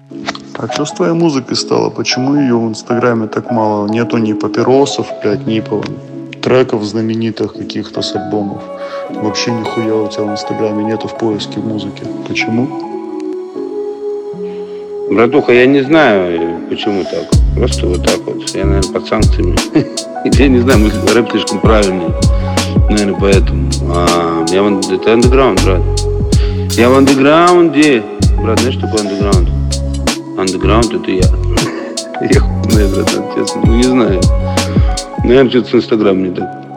А что с твоей музыкой стало? Почему ее в Инстаграме так мало? Нету ни папиросов, блядь, ни треков знаменитых каких-то с альбомов. Вообще нихуя у тебя в Инстаграме нету в поиске музыки. Почему? Братуха, я не знаю, почему так. Просто вот так вот. Я, наверное, под санкциями. Я не знаю, может, рэп слишком правильный. Наверное, поэтому. Это андеграунд, брат. Я в андеграунде. Брат, знаешь, что такое андеграунд? Андеграунд — это я. Я хуй знаю, братан, честно. Ну, не знаю. Наверное, что-то с Инстаграмом не так.